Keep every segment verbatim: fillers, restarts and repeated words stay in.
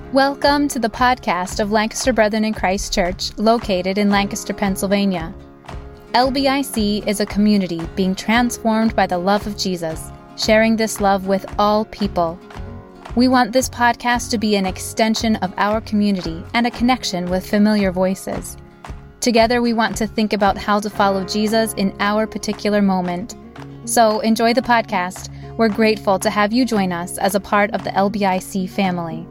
Welcome to the podcast of Lancaster Brethren in Christ Church, located in Lancaster, Pennsylvania. L B I C is a community being transformed by the love of Jesus, sharing this love with all people. We want this podcast to be an extension of our community and a connection with familiar voices. Together, we want to think about how to follow Jesus in our particular moment. So enjoy the podcast. We're grateful to have you join us as a part of the L B I C family.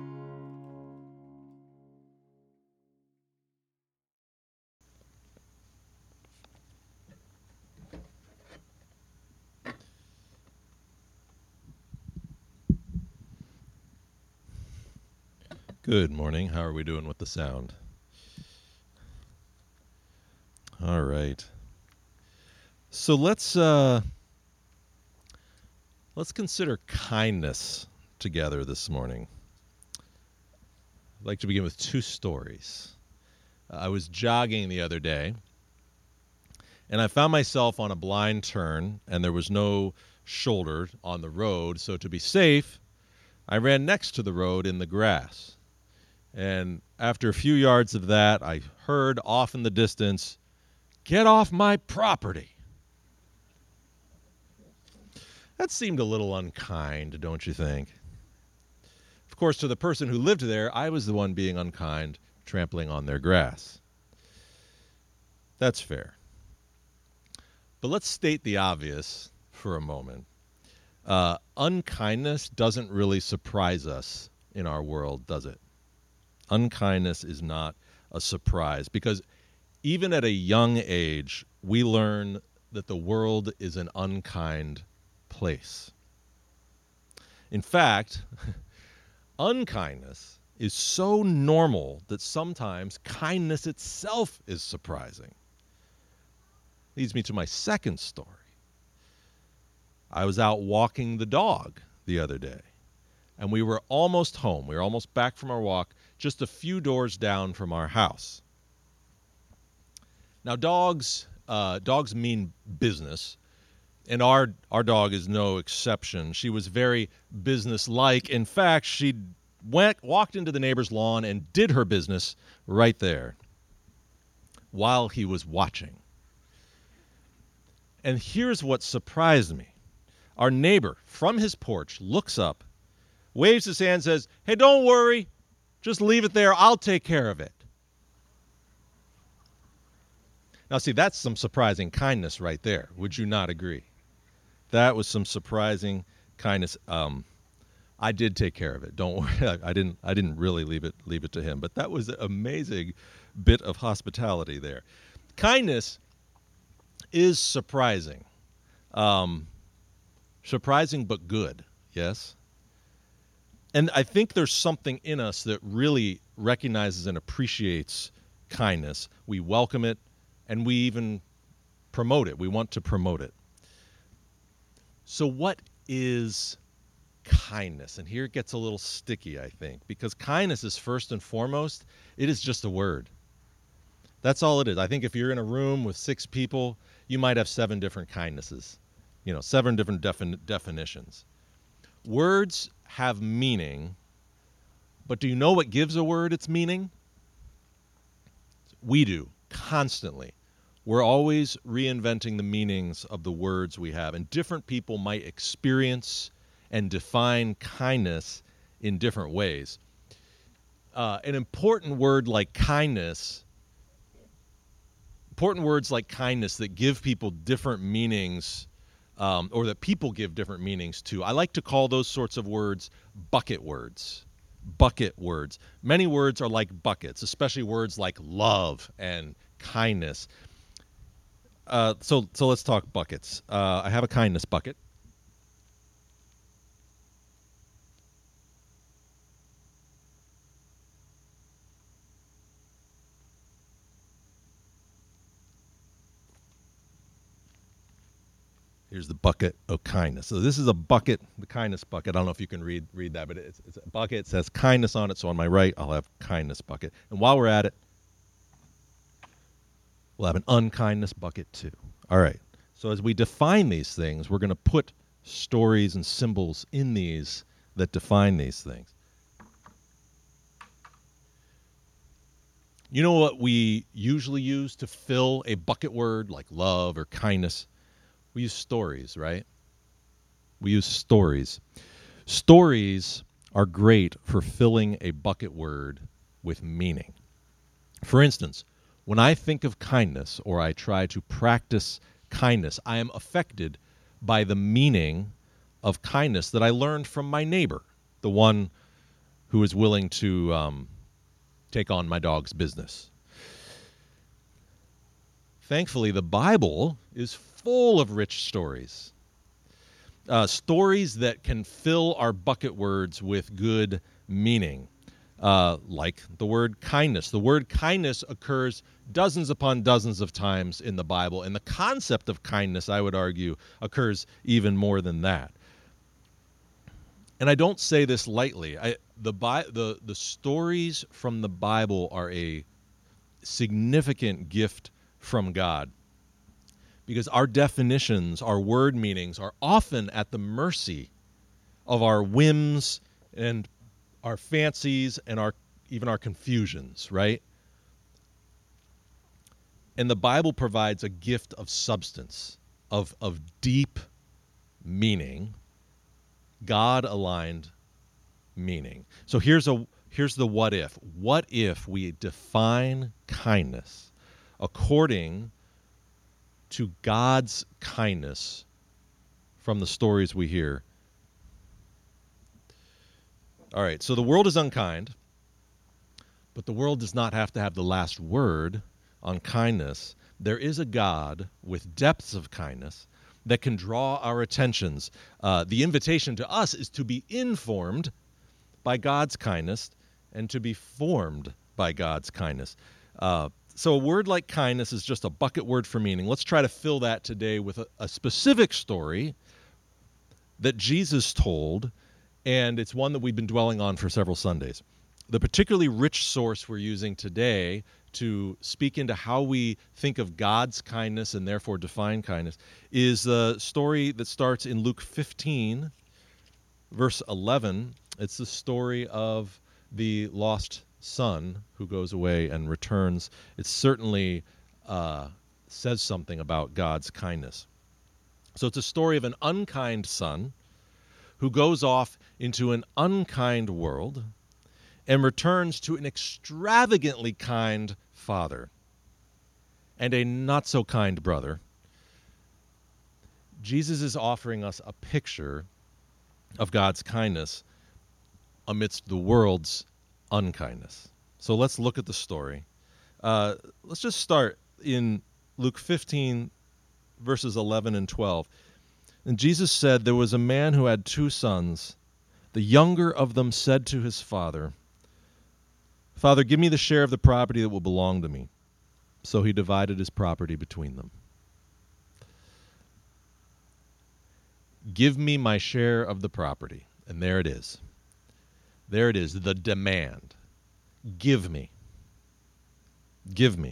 Good morning. How are we doing with the sound? All right. So let's uh, let's consider kindness together this morning. I'd like to begin with two stories. Uh, I was jogging the other day, and I found myself on a blind turn, and there was no shoulder on the road. So to be safe, I ran next to the road in the grass. And after a few yards of that, I heard off in the distance, "Get off my property." That seemed a little unkind, don't you think? Of course, to the person who lived there, I was the one being unkind, trampling on their grass. That's fair. But let's state the obvious for a moment. Uh, unkindness doesn't really surprise us in our world, does it? Unkindness is not a surprise because even at a young age, we learn that the world is an unkind place. In fact, unkindness is so normal that sometimes kindness itself is surprising. Leads me to my second story. I was out walking the dog the other day, and we were almost home. We were almost back from our walk, just a few doors down from our house. Now, dogs uh, dogs mean business, and our our dog is no exception. She was very businesslike. In fact, she went walked into the neighbor's lawn and did her business right there while he was watching. And here's what surprised me. Our neighbor, from his porch, looks up, waves his hand, says, "Hey, don't worry. Just leave it there. I'll take care of it." Now, see, that's some surprising kindness right there. Would you not agree? That was some surprising kindness. Um, I did take care of it. Don't worry. I didn't. I didn't really leave it. Leave it to him. But that was an amazing bit of hospitality there. Kindness is surprising, um, surprising but good. Yes. And I think there's something in us that really recognizes and appreciates kindness. We welcome it, and we even promote it. We want to promote it. So what is kindness? And here it gets a little sticky, I think, because kindness is first and foremost, it is just a word. That's all it is. I think if you're in a room with six people, you might have seven different kindnesses, you know, seven different defin- definitions. Words have meaning, but do you know what gives a word its meaning? We do, constantly. We're always reinventing the meanings of the words we have, and different people might experience and define kindness in different ways. Uh, an important word like kindness, important words like kindness that give people different meanings, Um, or that people give different meanings to. I like to call those sorts of words bucket words. Bucket words. Many words are like buckets, especially words like love and kindness. Uh, so, so let's talk buckets. Uh, I have a kindness bucket. Here's the bucket of kindness. So this is a bucket, the kindness bucket. I don't know if you can read read that, but it's, it's a bucket. It says kindness on it. So on my right, I'll have kindness bucket. And while we're at it, we'll have an unkindness bucket too. All right. So as we define these things, we're going to put stories and symbols in these that define these things. You know what we usually use to fill a bucket word like love or kindness? We use stories, right? We use stories. Stories are great for filling a bucket word with meaning. For instance, when I think of kindness or I try to practice kindness, I am affected by the meaning of kindness that I learned from my neighbor, the one who is willing to um, take on my dog's business. Thankfully, the Bible is full of rich stories. Uh, stories that can fill our bucket words with good meaning, uh, like the word kindness. The word kindness occurs dozens upon dozens of times in the Bible, and the concept of kindness, I would argue, occurs even more than that. And I don't say this lightly. I, the, Bi- the, the stories from the Bible are a significant gift from God, because our definitions, our word meanings, are often at the mercy of our whims and our fancies and our even our confusions, right? And the Bible provides a gift of substance, of, of deep meaning, God-aligned meaning. So here's a here's the what if. What if we define kindness according to God's kindness from the stories we hear? All right, so the world is unkind, but the world does not have to have the last word on kindness. There is a God with depths of kindness that can draw our attentions. Uh, the invitation to us is to be informed by God's kindness and to be formed by God's kindness. Uh, so a word like kindness is just a bucket word for meaning. Let's try to fill that today with a, a specific story that Jesus told, and it's one that we've been dwelling on for several Sundays. The particularly rich source we're using today to speak into how we think of God's kindness and therefore define kindness is the story that starts in Luke fifteen, verse eleven. It's the story of the lost son who goes away and returns. It certainly uh, says something about God's kindness. So it's a story of an unkind son who goes off into an unkind world and returns to an extravagantly kind father and a not-so-kind brother. Jesus is offering us a picture of God's kindness amidst the world's unkindness. So let's look at the story. Uh, let's just start in Luke fifteen, verses eleven and twelve. And Jesus said, "There was a man who had two sons. The younger of them said to his father, 'Father, give me the share of the property that will belong to me.' So he divided his property between them." Give me my share of the property. And there it is. There it is, the demand. Give me. Give me.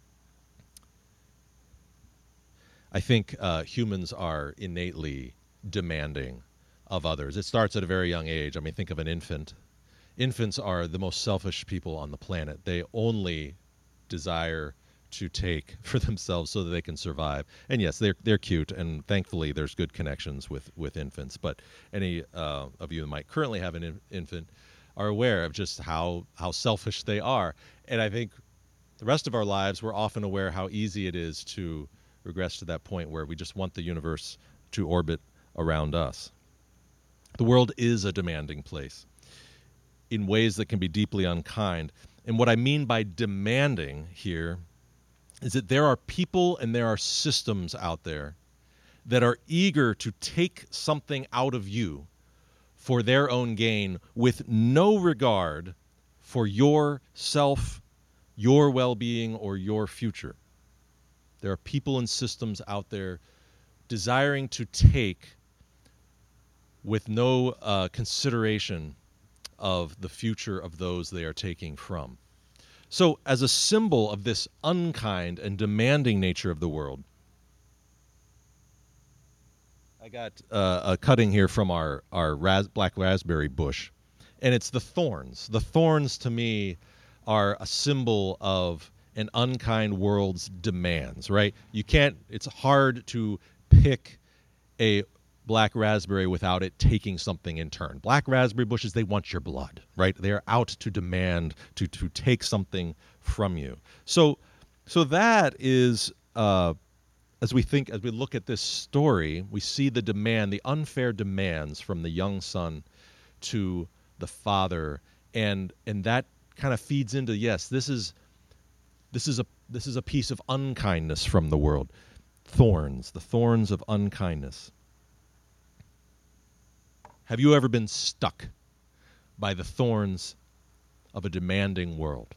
I think uh, humans are innately demanding of others. It starts at a very young age. I mean, think of an infant. Infants are the most selfish people on the planet. They only desire to take for themselves so that they can survive. And yes, they're they're cute, and thankfully there's good connections with, with infants. But any uh, of you that might currently have an in- infant are aware of just how, how selfish they are. And I think the rest of our lives, we're often aware how easy it is to regress to that point where we just want the universe to orbit around us. The world is a demanding place in ways that can be deeply unkind. And what I mean by demanding here is that there are people and there are systems out there that are eager to take something out of you for their own gain with no regard for your self, your well-being, or your future. There are people and systems out there desiring to take with no uh, consideration of the future of those they are taking from. So, as a symbol of this unkind and demanding nature of the world, I got uh, a cutting here from our, our ras- black raspberry bush, and it's the thorns. The thorns, to me, are a symbol of an unkind world's demands, right? You can't, it's hard to pick a black raspberry without it taking something in turn. Black raspberry bushes, they want your blood, right? They are out to demand, to to take something from you. So so that is, uh, as we think, as we look at this story, we see the demand, the unfair demands from the young son to the father, and and that kind of feeds into, yes, this is this is a this is a piece of unkindness from the world. Thorns, the thorns of unkindness. Have you ever been stuck by the thorns of a demanding world?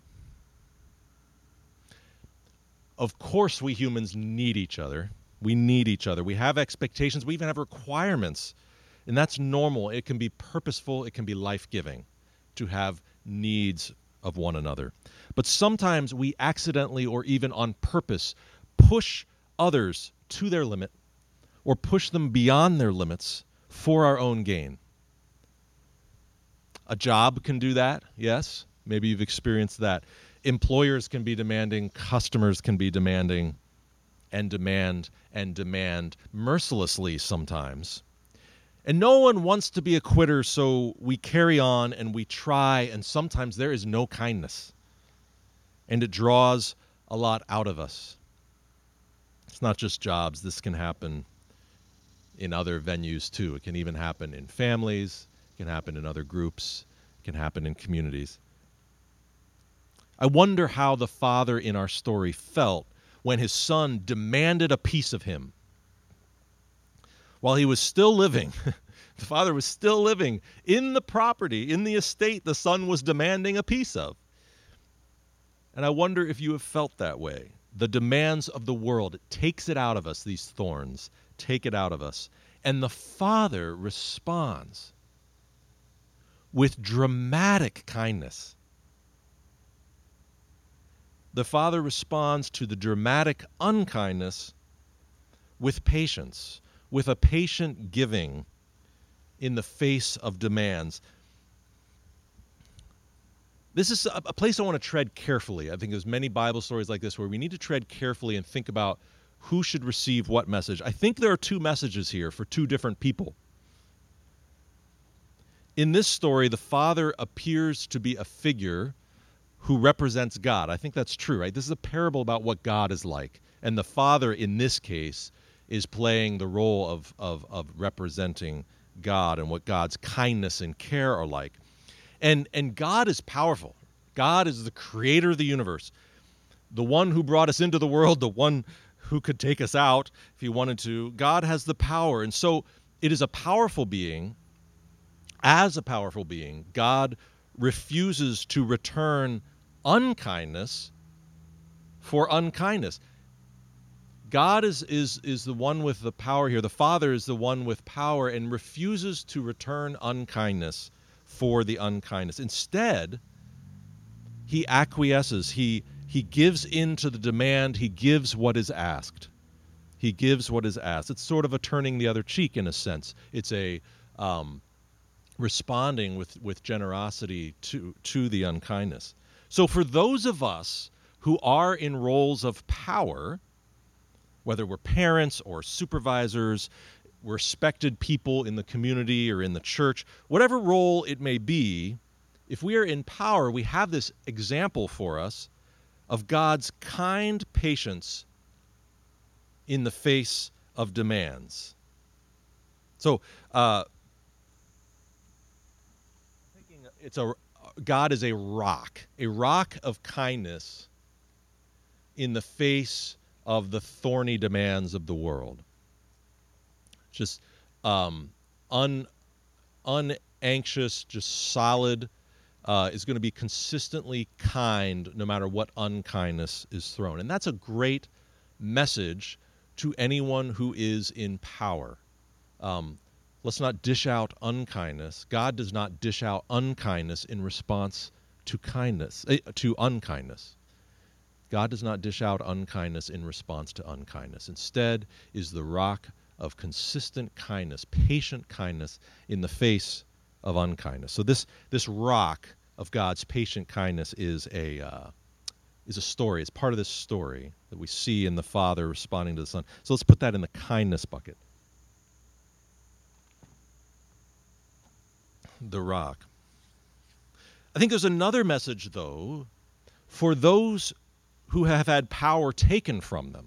Of course, we humans need each other. We need each other. We have expectations. We even have requirements. And that's normal. It can be purposeful. It can be life-giving to have needs of one another. But sometimes we accidentally or even on purpose push others to their limit or push them beyond their limits for our own gain. A job can do that, yes. Maybe you've experienced that. Employers can be demanding, customers can be demanding, and demand and demand mercilessly sometimes. And no one wants to be a quitter, so we carry on and we try, and sometimes there is no kindness. And it draws a lot out of us. It's not just jobs. This can happen in other venues too. It can even happen in families. It can happen in other groups. It can happen in communities. I wonder how the father in our story felt when his son demanded a piece of him. While he was still living, the father was still living in the property, in the estate the son was demanding a piece of. And I wonder if you have felt that way. The demands of the world, it takes it out of us, these thorns, take it out of us. And the father responds with dramatic kindness. The father responds to the dramatic unkindness with patience, with a patient giving in the face of demands. This is a place I want to tread carefully. I think there's many Bible stories like this where we need to tread carefully and think about who should receive what message. I think there are two messages here for two different people. In this story, the father appears to be a figure who represents God. I think that's true, right? This is a parable about what God is like. And the father, in this case, is playing the role of, of, of representing God and what God's kindness and care are like. And, and God is powerful. God is the creator of the universe, the one who brought us into the world, the one who could take us out if he wanted to. God has the power. And so it is a powerful being. As a powerful being, God refuses to return unkindness for unkindness. God is, is, is the one with the power here. The Father is the one with power and refuses to return unkindness for the unkindness. Instead, he acquiesces. He, he gives in to the demand. He gives what is asked. He gives what is asked. It's sort of a turning the other cheek in a sense. It's a um, responding with, with generosity to, to the unkindness. So for those of us who are in roles of power, whether we're parents or supervisors, respected people in the community or in the church, whatever role it may be, if we are in power, we have this example for us of God's kind patience in the face of demands. So, uh, it's a God is a rock, a rock of kindness in the face of the thorny demands of the world. Just um, un, unanxious, just solid, uh, is going to be consistently kind no matter what unkindness is thrown. And that's a great message to anyone who is in power. Um, let's not dish out unkindness. God does not dish out unkindness in response to kindness, eh, to unkindness. God does not dish out unkindness in response to unkindness. Instead is the rock of consistent kindness, patient kindness in the face of unkindness. So this, this rock of God's patient kindness is a uh, is a story. It's part of this story that we see in the Father responding to the Son. So let's put that in the kindness bucket. The rock. I think there's another message, though, for those who have had power taken from them.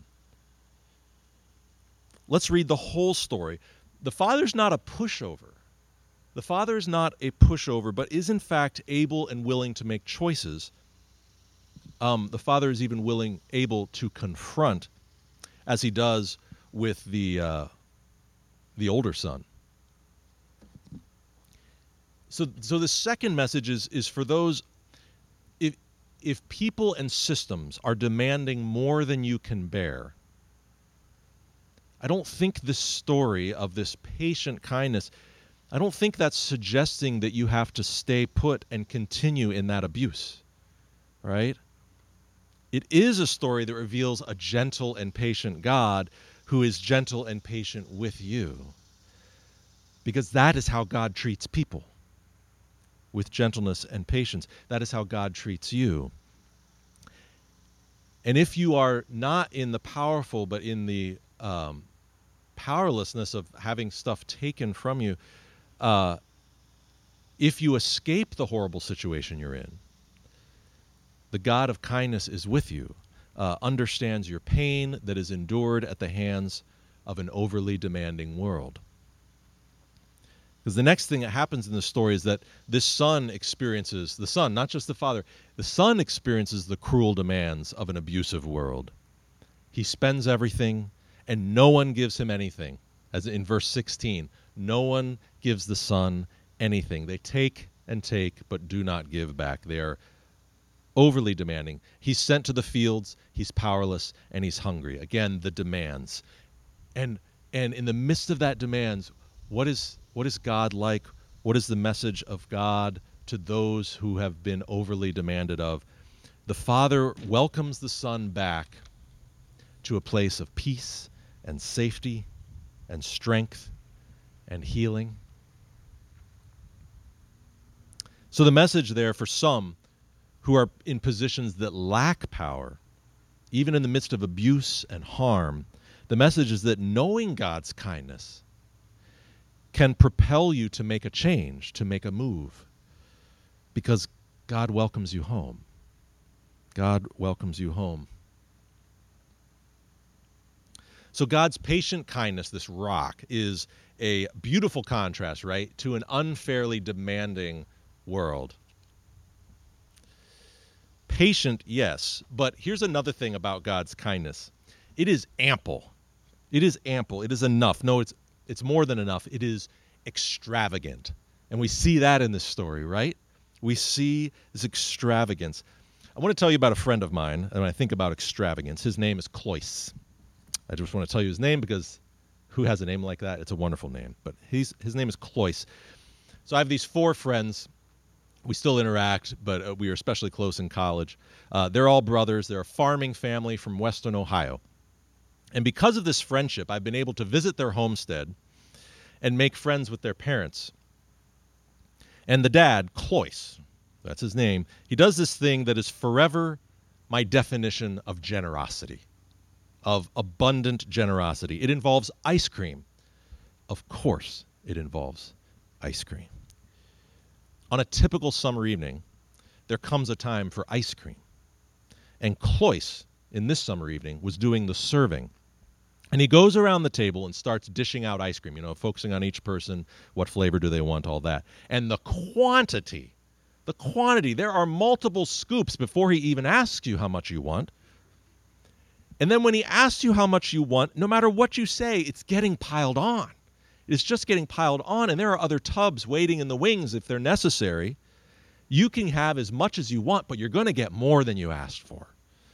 Let's read the whole story. The Father's not a pushover. The Father is not a pushover, but is in fact able and willing to make choices. Um, the Father is even willing, able to confront, as he does with the uh, the older son. So, so the second message is is for those. If if people and systems are demanding more than you can bear, I don't think this story of this patient kindness, I don't think that's suggesting that you have to stay put and continue in that abuse, right? It is a story that reveals a gentle and patient God who is gentle and patient with you, because that is how God treats people, with gentleness and patience. That is how God treats you. And if you are not in the powerful, but in the um, powerlessness of having stuff taken from you, uh, if you escape the horrible situation you're in, the God of kindness is with you, uh, understands your pain that is endured at the hands of an overly demanding world. Because the next thing that happens in the story is that this son experiences, the son, not just the father, the son experiences the cruel demands of an abusive world. He spends everything, and no one gives him anything. As in verse sixteen, no one gives the son anything. They take and take, but do not give back. They are overly demanding. He's sent to the fields, he's powerless, and he's hungry. Again, the demands. And and in the midst of that demands, what is what is God like? What is the message of God to those who have been overly demanded of? The Father welcomes the Son back to a place of peace and safety and strength and healing. So the message there for some who are in positions that lack power, even in the midst of abuse and harm, the message is that knowing God's kindness can propel you to make a change, to make a move, because God welcomes you home. God welcomes you home. So God's patient kindness, this rock, is a beautiful contrast, right, to an unfairly demanding world. Patient, yes, but here's another thing about God's kindness. It is ample. It is ample. It is enough. No, it's it's more than enough. It is extravagant. And we see that in this story, right? We see this extravagance. I want to tell you about a friend of mine, and when I think about extravagance, his name is Cloyce. I just want to tell you his name because who has a name like that? It's a wonderful name. But he's his name is Cloyce. So I have these four friends. We still interact, but uh, we were especially close in college. Uh, they're all brothers. They're a farming family from Western Ohio. And because of this friendship, I've been able to visit their homestead and make friends with their parents. And the dad, Cloyce, that's his name, he does this thing that is forever my definition of generosity, of abundant generosity. It involves ice cream. Of course it involves ice cream. On a typical summer evening, there comes a time for ice cream. And Cloyce, in this summer evening, was doing the serving. And he goes around the table and starts dishing out ice cream, you know, focusing on each person, what flavor do they want, all that. And the quantity, the quantity, there are multiple scoops before he even asks you how much you want. And then when he asks you how much you want, no matter what you say, it's getting piled on. It's just getting piled on, and there are other tubs waiting in the wings if they're necessary. You can have as much as you want, but you're going to get more than you asked for.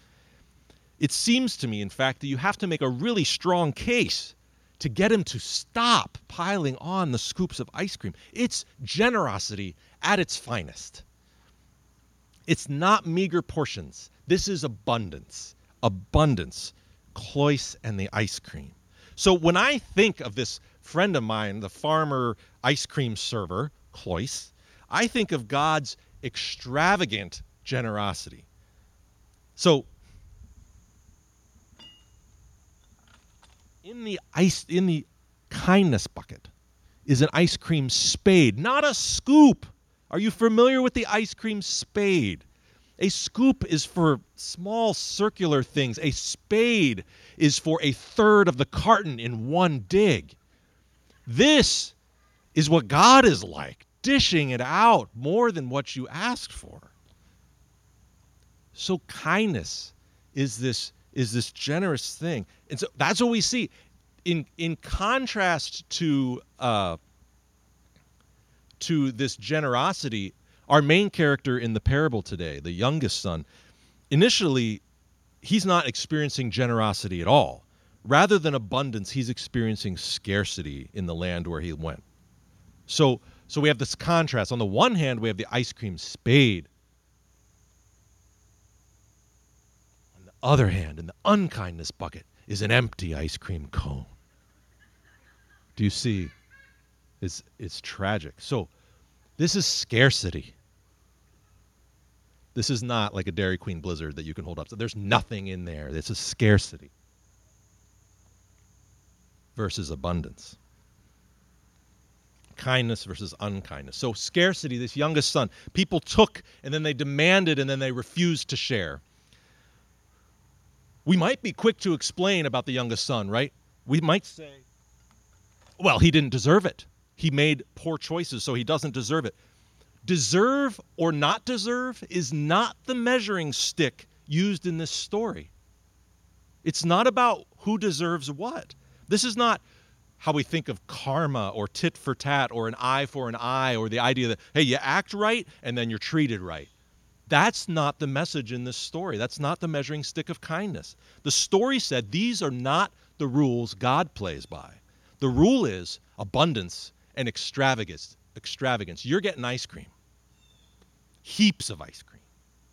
It seems to me, in fact, that you have to make a really strong case to get him to stop piling on the scoops of ice cream. It's generosity at its finest. It's not meager portions. This is abundance. Abundance. Cloyce and the ice cream. So when I think of this friend of mine, the farmer ice cream server, Cloyce, I think of God's extravagant generosity. So in the ice in the kindness bucket is an ice cream spade, not a scoop. Are you familiar with the ice cream spade? A scoop is for small circular things. A spade is for a third of the carton in one dig. This is what God is like, dishing it out more than what you asked for. So kindness is this is this generous thing. And so that's what we see. In in contrast to uh, to this generosity, our main character in the parable today, the youngest son, initially, he's not experiencing generosity at all. Rather than abundance, he's experiencing scarcity in the land where he went. So, so we have this contrast. On the one hand, we have the ice cream spade. On the other hand, in the unkindness bucket, is an empty ice cream cone. Do you see? It's, it's tragic. So this is scarcity. This is not like a Dairy Queen Blizzard that you can hold up. So there's nothing in there. This is scarcity versus abundance. Kindness versus unkindness. So scarcity, this youngest son, people took and then they demanded and then they refused to share. We might be quick to explain about the youngest son, right? We might say, well, he didn't deserve it. He made poor choices, so he doesn't deserve it. Deserve or not deserve is not the measuring stick used in this story. It's not about who deserves what. This is not how we think of karma or tit for tat or an eye for an eye or the idea that, hey, you act right and then you're treated right. That's not the message in this story. That's not the measuring stick of kindness. The story said these are not the rules God plays by. The rule is abundance and extravagance. Extravagance. You're getting ice cream. Heaps of ice cream.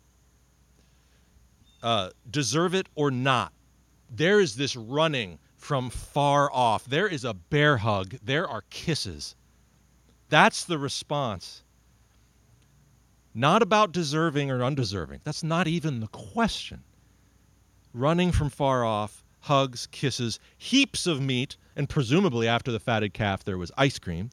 Uh, deserve it or not. There is this running from far off. There is a bear hug. There are kisses. That's the response. Not about deserving or undeserving. That's not even the question. Running from far off, hugs, kisses, heaps of meat, and presumably after the fatted calf there was ice cream.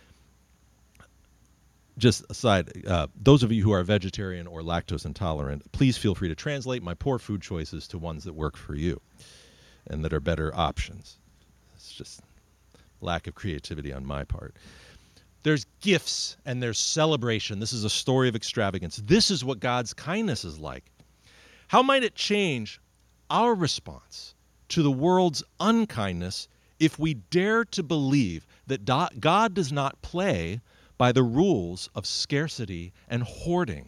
Just aside, uh, those of you who are vegetarian or lactose intolerant, please feel free to translate my poor food choices to ones that work for you and that are better options. It's just lack of creativity on my part. There's gifts and there's celebration. This is a story of extravagance. This is what God's kindness is like. How might it change our response to the world's unkindness if we dare to believe that God does not play by the rules of scarcity and hoarding?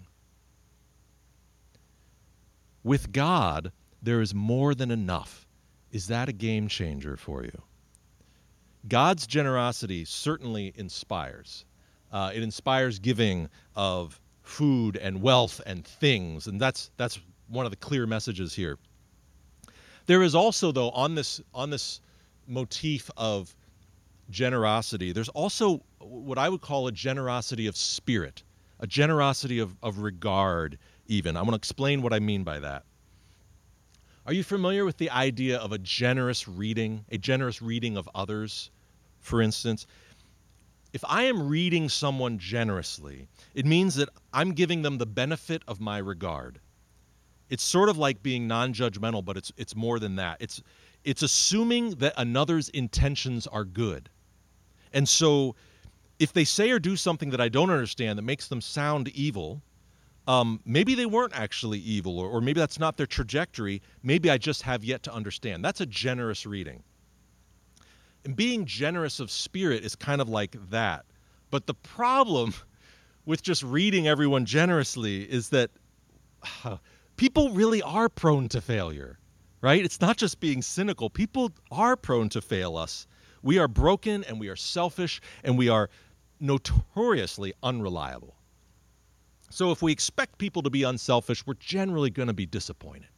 With God, there is more than enough. Is that a game changer for you? God's generosity certainly inspires. Uh, it inspires giving of food and wealth and things, and that's that's one of the clear messages here. There is also, though, on this on this motif of generosity, there's also what I would call a generosity of spirit, a generosity of, of regard, even. I want to explain what I mean by that. Are you familiar with the idea of a generous reading, a generous reading of others, for instance? If I am reading someone generously, it means that I'm giving them the benefit of my regard. It's sort of like being non-judgmental, but it's it's more than that. It's it's assuming that another's intentions are good. And so if they say or do something that I don't understand that makes them sound evil, um, maybe they weren't actually evil, or, or maybe that's not their trajectory. Maybe I just have yet to understand. That's a generous reading. And being generous of spirit is kind of like that. But the problem with just reading everyone generously is that uh, people really are prone to failure, right? It's not just being cynical. People are prone to fail us. We are broken and we are selfish and we are notoriously unreliable. So if we expect people to be unselfish, we're generally going to be disappointed.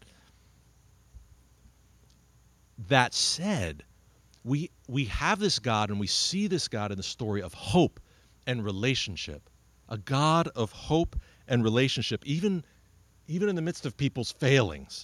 That said, we we have this God and we see this God in the story of hope and relationship, a God of hope and relationship, even, even in the midst of people's failings.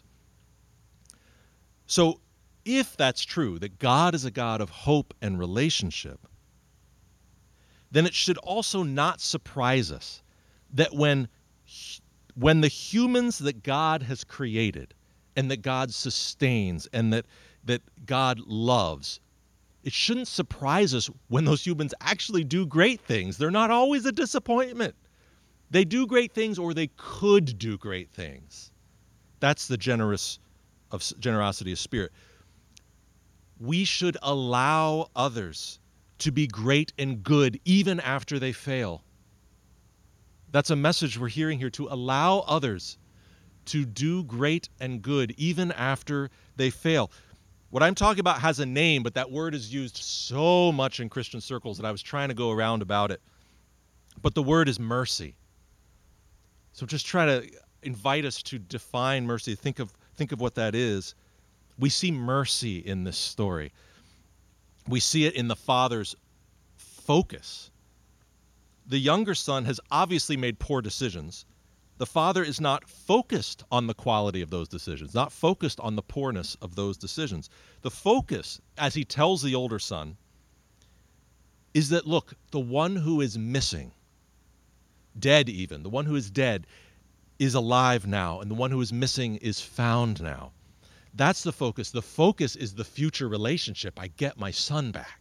So if that's true, that God is a God of hope and relationship, then it should also not surprise us that when, when the humans that God has created and that God sustains and that, that God loves, it shouldn't surprise us when those humans actually do great things. They're not always a disappointment. They do great things, or they could do great things. That's the generous of generosity of spirit. We should allow others to be great and good even after they fail. That's a message we're hearing here, to allow others to do great and good even after they fail. What I'm talking about has a name, but that word is used so much in Christian circles that I was trying to go around about it. But the word is mercy. So just try to invite us to define mercy. Think of think of what that is. We see mercy in this story. We see it in the father's focus. The younger son has obviously made poor decisions. The father is not focused on the quality of those decisions, not focused on the poorness of those decisions. The focus, as he tells the older son, is that, look, the one who is missing, dead even, the one who is dead is alive now, and the one who is missing is found now. That's the focus. The focus is the future relationship. I get my son back.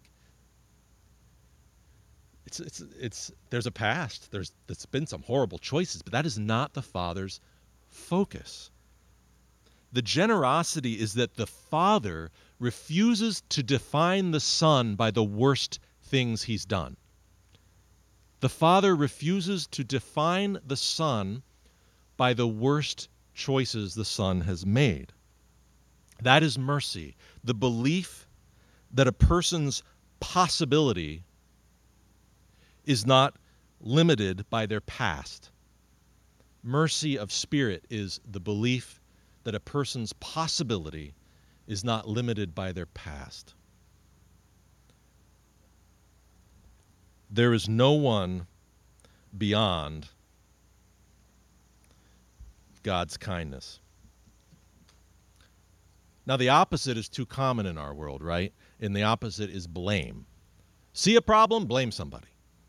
It's it's it's there's a past. There's there's been some horrible choices, but that is not the father's focus. The generosity is that the father refuses to define the son by the worst things he's done. The father refuses to define the son by the worst choices the son has made. That is mercy, the belief that a person's possibility is not limited by their past. Mercy of spirit is the belief that a person's possibility is not limited by their past. There is no one beyond God's kindness. Now, the opposite is too common in our world, right? And the opposite is blame. See a problem, blame somebody.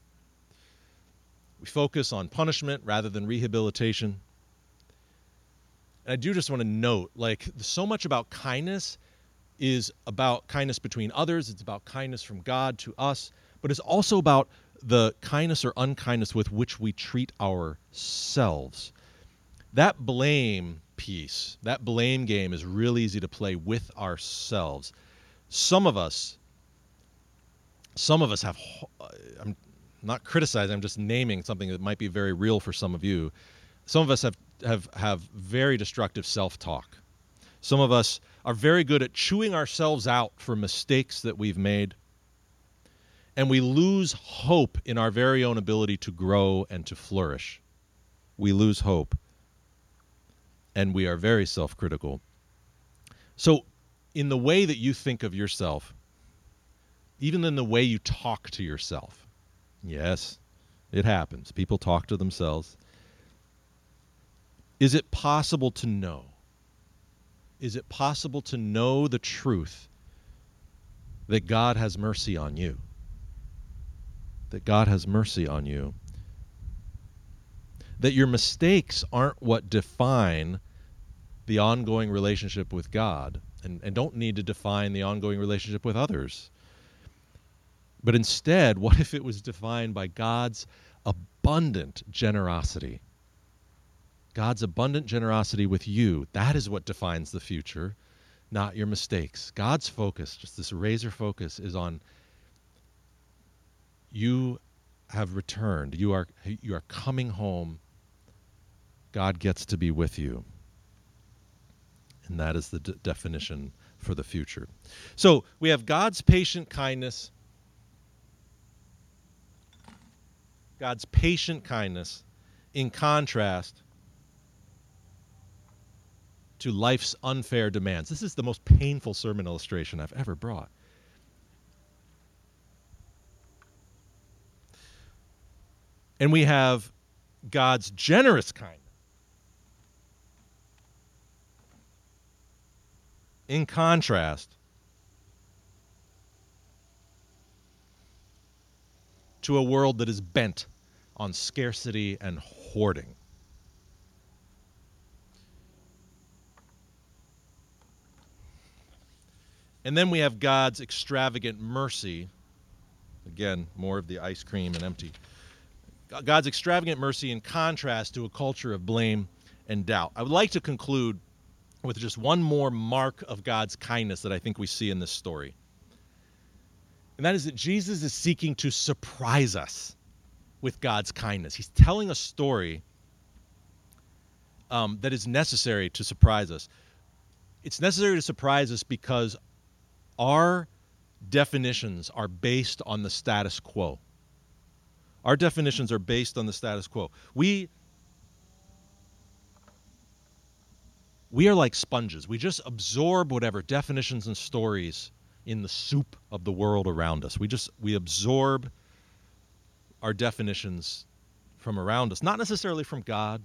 We focus on punishment rather than rehabilitation. And I do just want to note, like, so much about kindness is about kindness between others. It's about kindness from God to us. But it's also about the kindness or unkindness with which we treat ourselves. That blame piece, that blame game is really easy to play with ourselves. Some of us, some of us have, I'm not criticizing, I'm just naming something that might be very real for some of you. Some of us have, have, have very destructive self-talk. Some of us are very good at chewing ourselves out for mistakes that we've made. And we lose hope in our very own ability to grow and to flourish. We lose hope. And we are very self-critical. So in the way that you think of yourself, even in the way you talk to yourself, yes, it happens. People talk to themselves. Is it possible to know? Is it possible to know the truth that God has mercy on you? That God has mercy on you. That your mistakes aren't what define the ongoing relationship with God, and, and don't need to define the ongoing relationship with others. But instead, what if it was defined by God's abundant generosity? God's abundant generosity with you. That is what defines the future, not your mistakes. God's focus, just this razor focus, is on you have returned. You are, you are coming home. God gets to be with you. And that is the d- definition for the future. So we have God's patient kindness. God's patient kindness in contrast to life's unfair demands. This is the most painful sermon illustration I've ever brought. And we have God's generous kindness. In contrast to a world that is bent on scarcity and hoarding. And then we have God's extravagant mercy. Again, more of the ice cream and empty. God's extravagant mercy in contrast to a culture of blame and doubt. I would like to conclude with just one more mark of God's kindness that I think we see in this story. And that is that Jesus is seeking to surprise us with God's kindness. He's telling a story um, that is necessary to surprise us. It's necessary to surprise us because our definitions are based on the status quo. Our definitions are based on the status quo. We We are like sponges. We just absorb whatever definitions and stories in the soup of the world around us. We just we absorb our definitions from around us, not necessarily from God.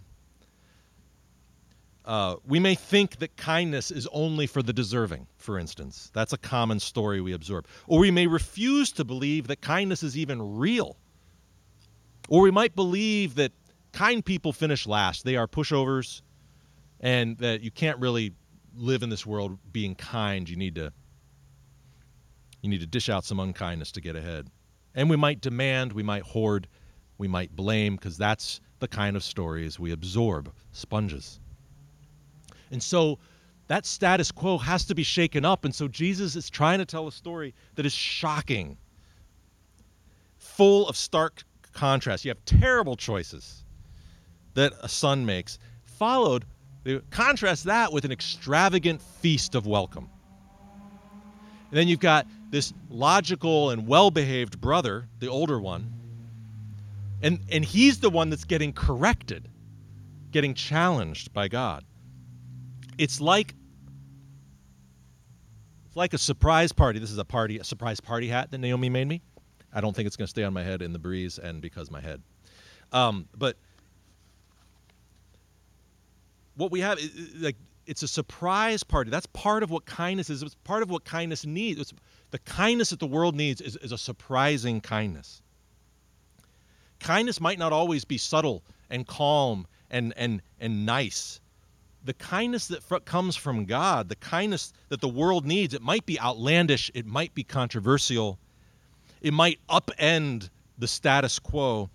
Uh, we may think that kindness is only for the deserving, for instance. That's a common story we absorb. Or we may refuse to believe that kindness is even real. Or we might believe that kind people finish last. They are pushovers, and that you can't really live in this world being kind. You need to you need to dish out some unkindness to get ahead. And we might demand, we might hoard, we might blame, because that's the kind of stories we absorb, sponges. And so that status quo has to be shaken up. And so Jesus is trying to tell a story that is shocking, full of stark contrast. You have terrible choices that a son makes, followed, contrast that with an extravagant feast of welcome. And then you've got this logical and well-behaved brother, the older one, and, and he's the one that's getting corrected, getting challenged by God. It's like it's like a surprise party. This is a party, a surprise party hat that Naomi made me. I don't think it's going to stay on my head in the breeze and because my head. Um, but what we have is, like, it's a surprise party. That's part of what kindness is. It's part of what kindness needs. It's, the kindness that the world needs is, is a surprising kindness. Kindness might not always be subtle and calm and and and nice. The kindness that fr- comes from God, the kindness that the world needs, it might be outlandish, it might be controversial, it might upend the status quo.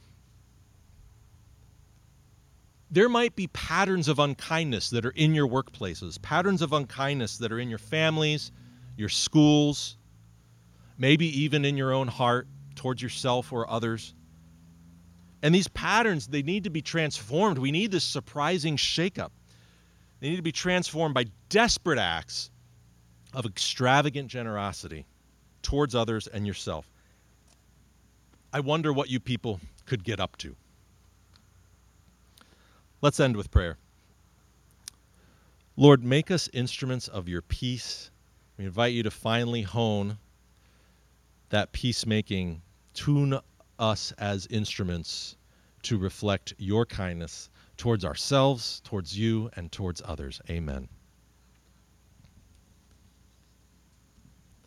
There might be patterns of unkindness that are in your workplaces, patterns of unkindness that are in your families, your schools, maybe even in your own heart towards yourself or others. And these patterns, they need to be transformed. We need this surprising shakeup. They need to be transformed by desperate acts of extravagant generosity towards others and yourself. I wonder what you people could get up to. Let's end with prayer. Lord, make us instruments of your peace. We invite you to finally hone that peacemaking, tune us as instruments to reflect your kindness towards ourselves, towards you, and towards others. Amen.